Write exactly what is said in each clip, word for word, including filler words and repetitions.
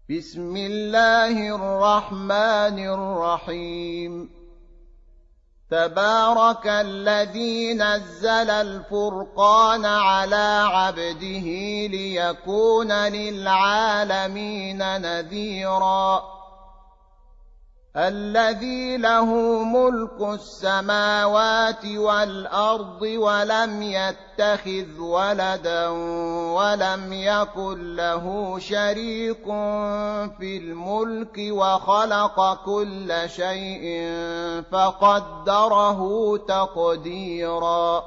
بسم الله الرحمن الرحيم تبارك الذي نزل الفرقان على عبده ليكون للعالمين نذيرا الذي له ملك السماوات والأرض ولم يتخذ ولدا ولم يكن له شريك في الملك وخلق كل شيء فقدره تقديرا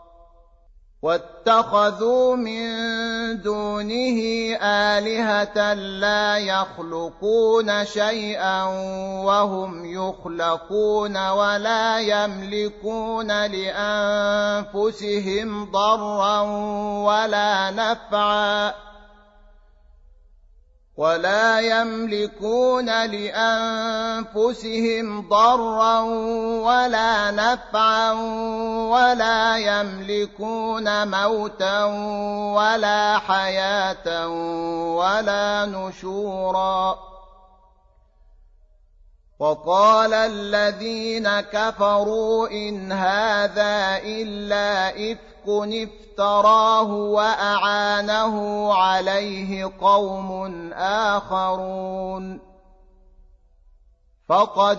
واتخذوا من دونه آلهة لا يخلقون شيئا وهم يخلقون ولا يملكون لأنفسهم ضرا ولا نفعا ولا يملكون لأنفسهم ضرا ولا نفعا ولا يملكون موتا ولا حياة ولا نشورا وقال الذين كفروا إن هذا إلا إفك افتراه وأعانه عليه قوم آخرون فقد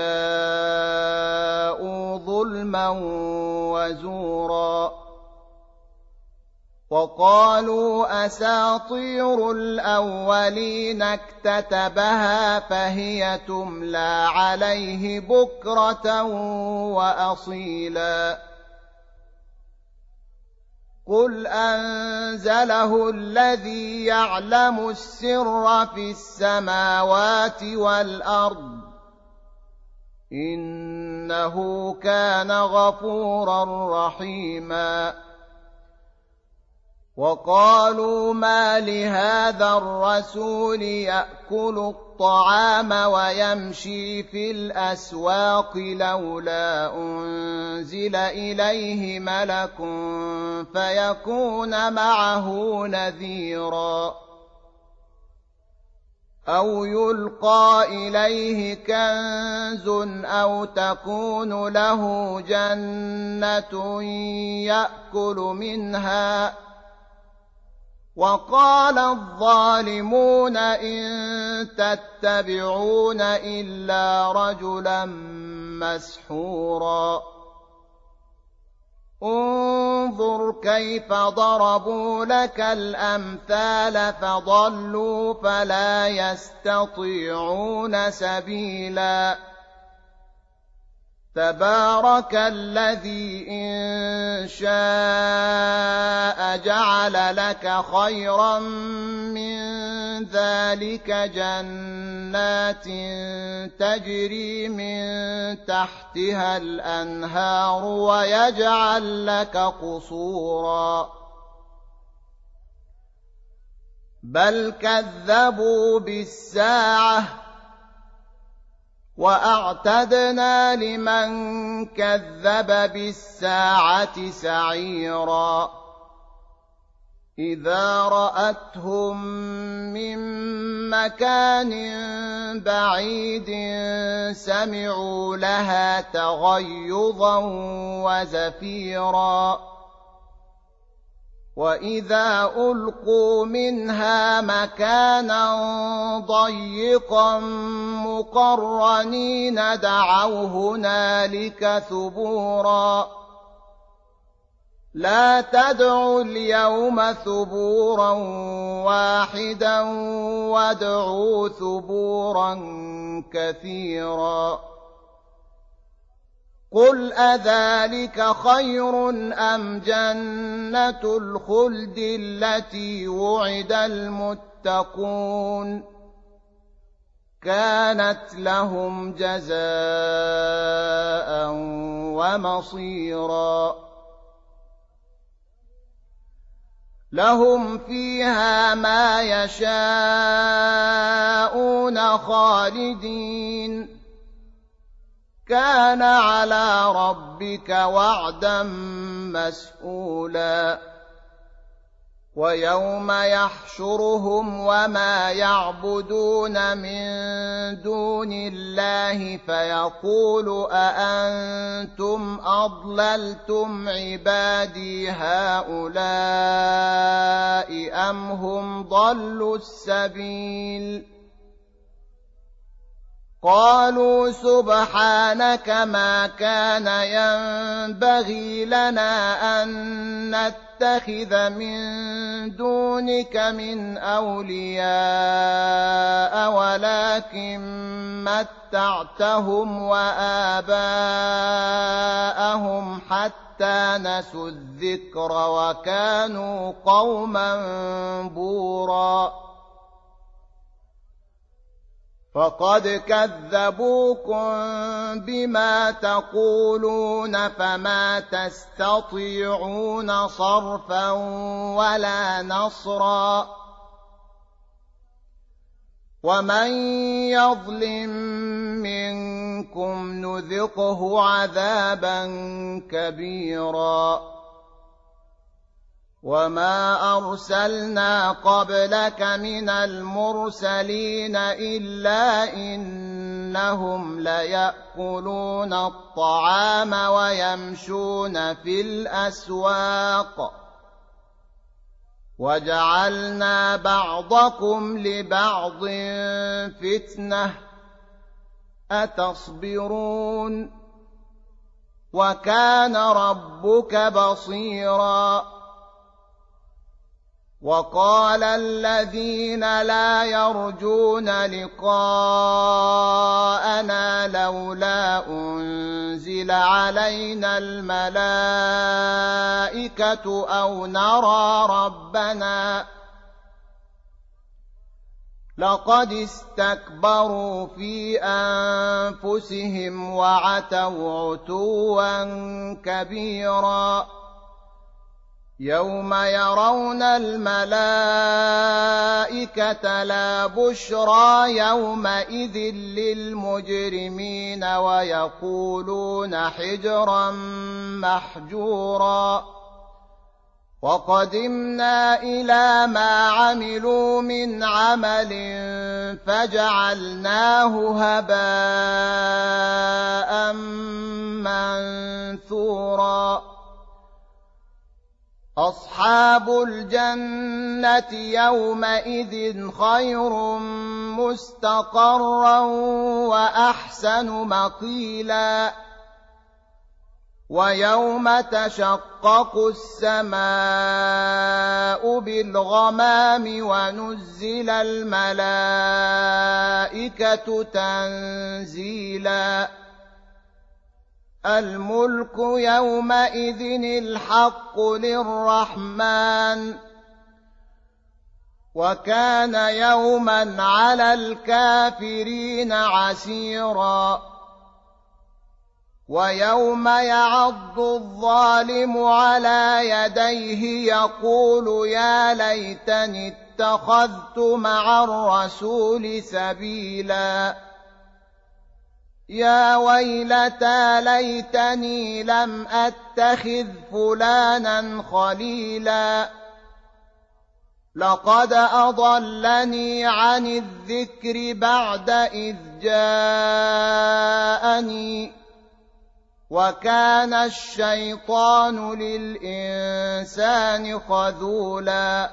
جاءوا ظلما وزورا وقالوا أساطير الأولين اكتتبها فهي تملى عليه بكرة وأصيلا قل أنزله الذي يعلم السر في السماوات والأرض إنه كان غفورا رحيما وقالوا ما لهذا الرسول يأكل الطعام ويمشي في الأسواق لولا أنزل إليه ملك فيكون معه نذيرا أو يلقى إليه كنز أو تكون له جنة يأكل منها وقال الظالمون إن تتبعون إلا رجلا مسحورا انظر كيف ضربوا لك الأمثال فضلوا فلا يستطيعون سبيلا تبارك الذي إن شاء جعل لك خيرا من ذلك جنات تجري من تحتها الأنهار ويجعل لك قصورا بل كذبوا بالساعة وأعتدنا لمن كذب بالساعة سعيرا إذا رأتهم من مكان بعيد سمعوا لها تغيظا وزفيرا وإذا ألقوا منها مكانا ضيقا مقرنين دعوا هنالك ثبورا لا تدعوا اليوم ثبورا واحدا وادعوا ثبورا كثيرا قل أذلك خير أم جنة الخلد التي وعد المتقون كانت لهم جزاء ومصيرا لهم فيها ما يشاءون خالدين كان على ربك وعدا مسئولا ويوم يحشرهم وما يعبدون من دون الله فيقول أأنتم أضللتم عبادي هؤلاء أم هم ضلوا السبيل قالوا سبحانك ما كان ينبغي لنا أن نتخذ من دونك من أولياء ولكن متعتهم وآباءهم حتى نسوا الذكر وكانوا قوما بورا فقد كذبوكم بما تقولون فما تستطيعون صرفا ولا نصرا ومن يظلم منكم نذقه عذابا كبيرا وما أرسلنا قبلك من المرسلين إلا إنهم ليأكلون الطعام ويمشون في الأسواق وجعلنا بعضكم لبعض فتنة أتصبرون وكان ربك بصيرا وقال الذين لا يرجون لقاءنا لولا أنزل علينا الملائكة أو نرى ربنا لقد استكبروا في أنفسهم وعتوا عتوا كبيرا يوم يرون الملائكة لا بشرى يومئذ للمجرمين ويقولون حجرا محجورا وقدمنا إلى ما عملوا من عمل فجعلناه هباء منثورا أصحاب الجنة يومئذ خير مستقرا وأحسن مقيلا ويوم تشقق السماء بالغمام ونزل الملائكة تنزيلا الملك يومئذ الحق للرحمن وكان يوما على الكافرين عسيرا ويوم يعض الظالم على يديه يقول يا ليتني اتخذت مع الرسول سبيلا يا ويلتى ليتني لم أتخذ فلانا خليلا لقد أضلني عن الذكر بعد إذ جاءني وكان الشيطان للإنسان خذولا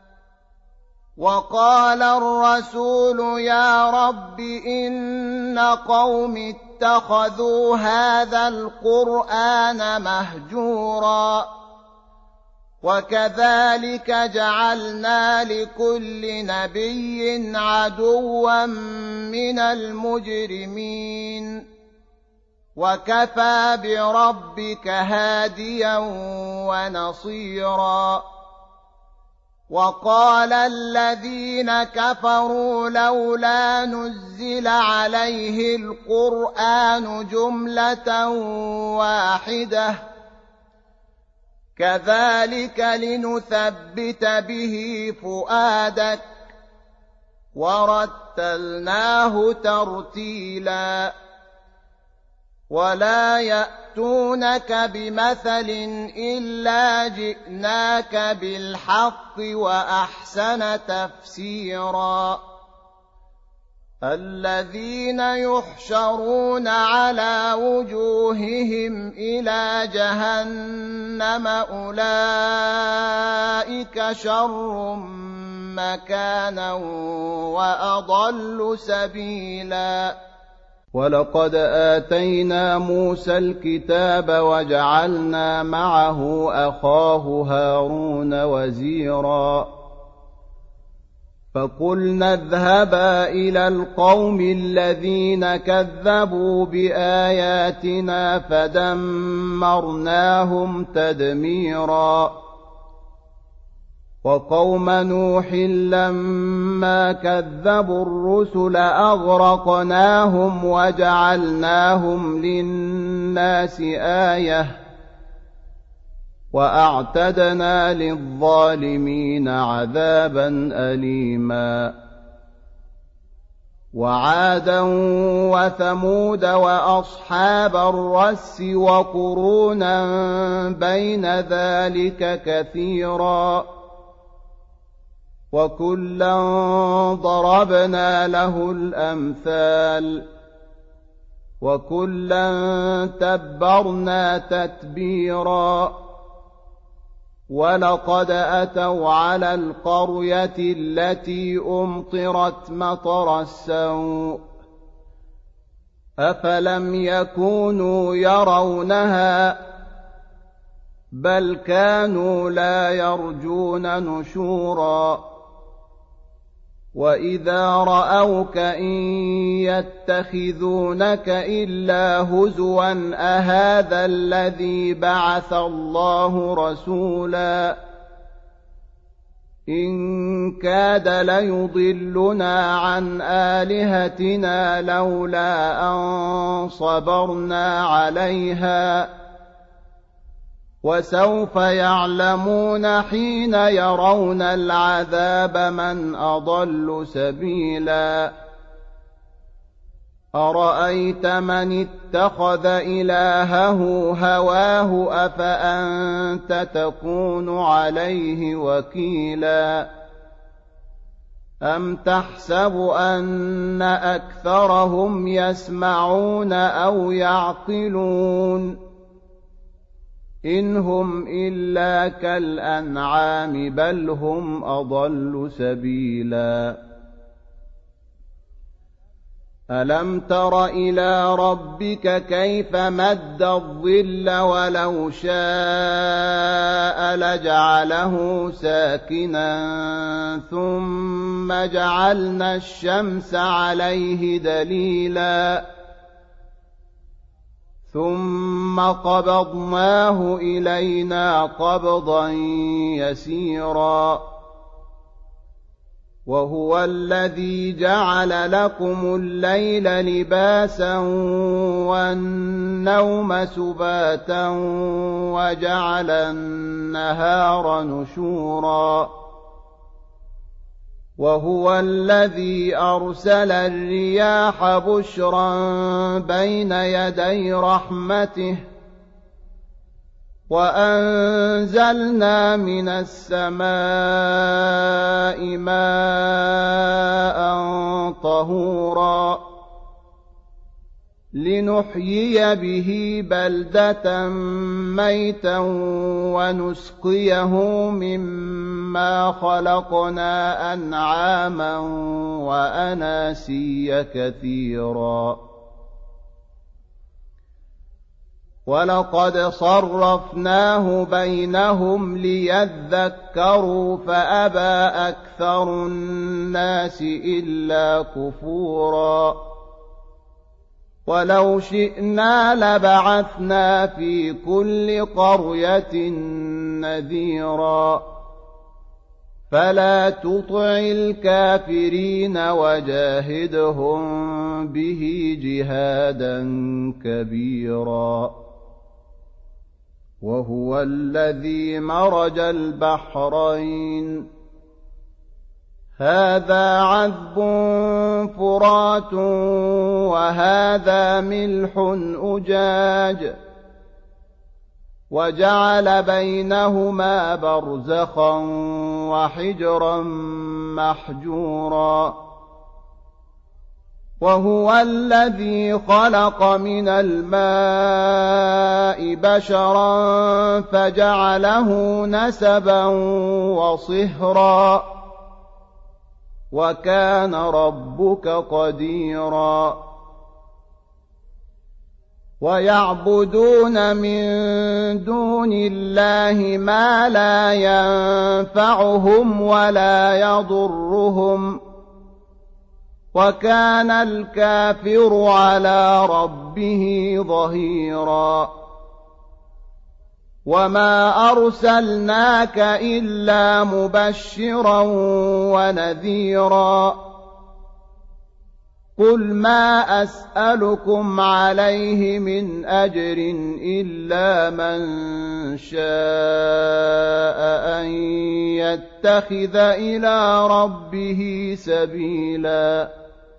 وقال الرسول يا رب إن قوم اتخذوا هذا القرآن مهجورا وكذلك جعلنا لكل نبي عدوا من المجرمين وكفى بربك هاديا ونصيرا وقال الذين كفروا لولا نزل عليه القرآن جملة واحدة كذلك لنثبت به فؤادك ورتلناه ترتيلا ولا يأتونك بمثل إلا جئناك بالحق وأحسن تفسيرا الذين يحشرون على وجوههم إلى جهنم أولئك شر مكانا وأضل سبيلا ولقد آتينا موسى الكتاب وجعلنا معه أخاه هارون وزيرا فقلنا اذهبا إلى القوم الذين كذبوا بآياتنا فدمرناهم تدميرا وقوم نوح لما كذبوا الرسل أغرقناهم وجعلناهم للناس آية وأعتدنا للظالمين عذابا أليما وعادا وثمود وأصحاب الرس وقرونا بين ذلك كثيرا وكلا ضربنا له الأمثال وكلا تبرنا تتبيرا ولقد أتوا على القرية التي أمطرت مطر السوء أفلم يكونوا يرونها بل كانوا لا يرجون نشورا وإذا رأوك إن يتخذونك إلا هزوا أهذا الذي بعث الله رسولا إن كاد ليضلنا عن آلهتنا لولا أن صبرنا عليها وسوف يعلمون حين يرون العذاب من أضل سبيلا أرأيت من اتخذ إلهه هواه أفأنت تكون عليه وكيلا أم تحسب أن أكثرهم يسمعون أو يعقلون إن هم إلا كالأنعام بل هم أضل سبيلا ألم تر إلى ربك كيف مد الظل ولو شاء لجعله ساكنا ثم جعلنا الشمس عليه دليلا ثم قبضناه إلينا قبضا يسيرا وهو الذي جعل لكم الليل لباسا والنوم سباتا وجعل النهار نشورا وهو الذي أرسل الرياح بشرا بين يدي رحمته وأنزلنا من السماء ماء طهورا لنحيي به بلدة ميتا ونسقيه مما خلقنا أنعاما وأناسيا كثيرا ولقد صرفناه بينهم ليذكروا فأبى أكثر الناس إلا كفورا ولو شئنا لبعثنا في كل قرية نذيرا فلا تطع الكافرين وجاهدهم به جهادا كبيرا وهو الذي مرج البحرين هذا عذب فرات وهذا ملح أجاج وجعل بينهما برزخا وحجرا محجورا وهو الذي خلق من الماء بشرا فجعله نسبا وصهرا وكان ربك قديرا ويعبدون من دون الله ما لا ينفعهم ولا يضرهم وكان الكافر على ربه ظهيرا وما أرسلناك إلا مبشرا ونذيرا قل ما أسألكم عليه من أجر إلا من شاء أن يتخذ إلى ربه سبيلا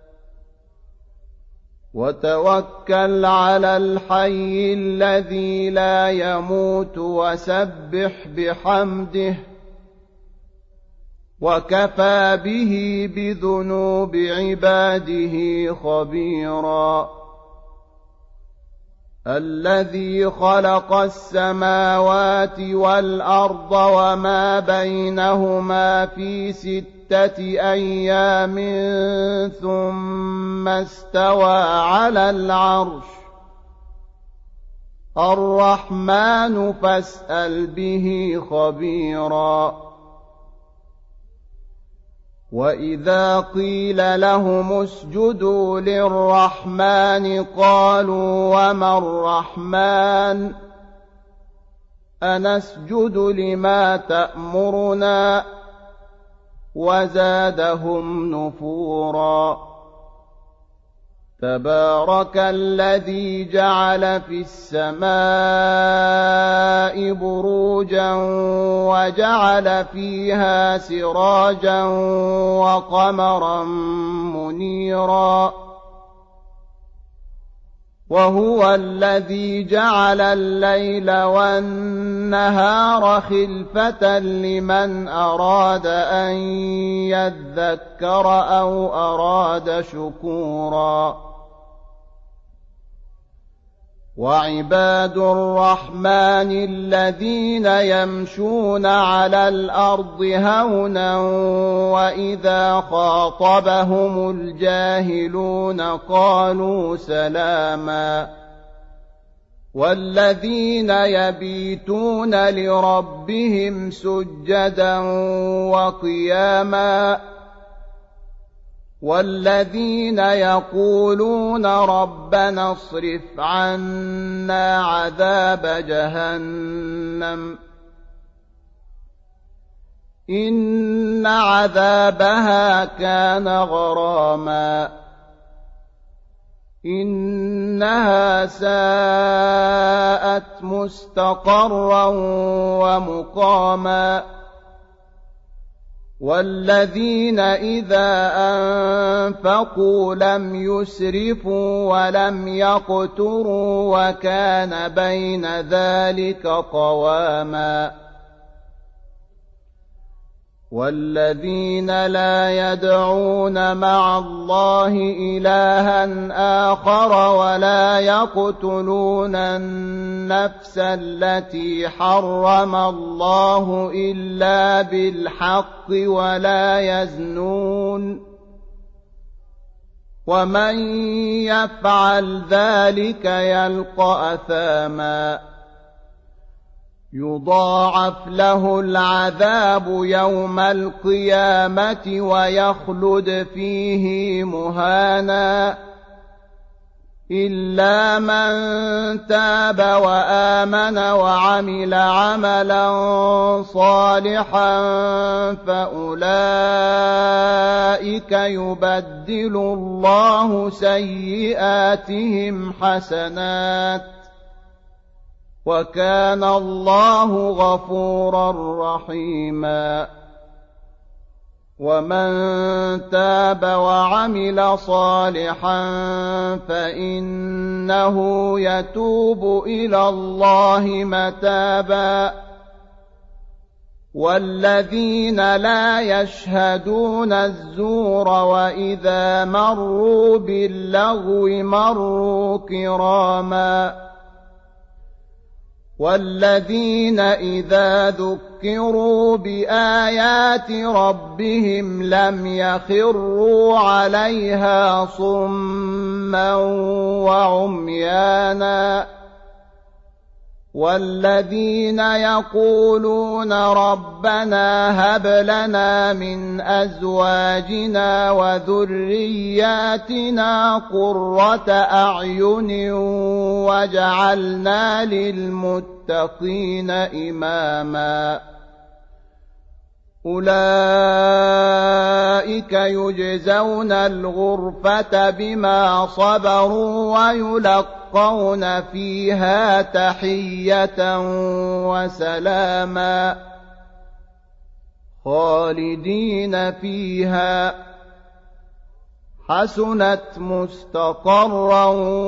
وتوكل على الحي الذي لا يموت وسبح بحمده وكفى به بذنوب عباده خبيرا الذي خلق السماوات والأرض وما بينهما في ستة أيام ثم استوى على العرش الرحمن فاسأل به خبيرا وإذا قيل لهم اسجدوا للرحمن قالوا وما الرحمن أنسجد لما تأمرنا وزادهم نفورا تبارك الذي جعل في السماء بروجا وجعل فيها سراجا وقمرا منيرا وهو الذي جعل الليل والنهار خلفة لمن أراد أن يذكر أو أراد شكورا وعباد الرحمن الذين يمشون على الأرض هونا وإذا خاطبهم الجاهلون قالوا سلاما والذين يبيتون لربهم سجدا وقياما والذين يقولون ربنا اصرف عنا عذاب جهنم إن عذابها كان غراما إنها ساءت مستقرا ومقاما والذين إذا أنفقوا لم يسرفوا ولم يقتروا وكان بين ذلك قواما والذين لا يدعون مع الله إلها آخر ولا يقتلون النفس التي حرم الله إلا بالحق ولا يزنون ومن يفعل ذلك يلقى أثاما يضاعف له العذاب يوم القيامة ويخلد فيه مهانا إلا من تاب وآمن وعمل عملا صالحا فأولئك يبدل الله سيئاتهم حسنات وكان الله غفورا رحيما ومن تاب وعمل صالحا فإنه يتوب إلى الله متابا والذين لا يشهدون الزور وإذا مروا باللغو مروا كراما والذين إذا ذكروا بآيات ربهم لم يخروا عليها صما وعميانا والذين يقولون ربنا هب لنا من أزواجنا وذرياتنا قرة أعين واجعلنا للمتقين إماما أولئك يجزون الغرفة بما صبروا ويلقون فيها تحية وسلاما خالدين فيها حسنت مستقرا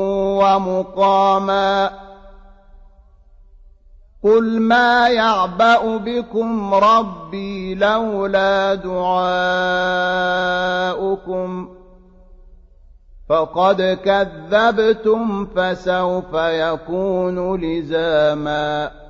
ومقاما قل ما يعبأ بكم ربي لولا دعاؤكم فقد كذبتم فسوف يكون لزاما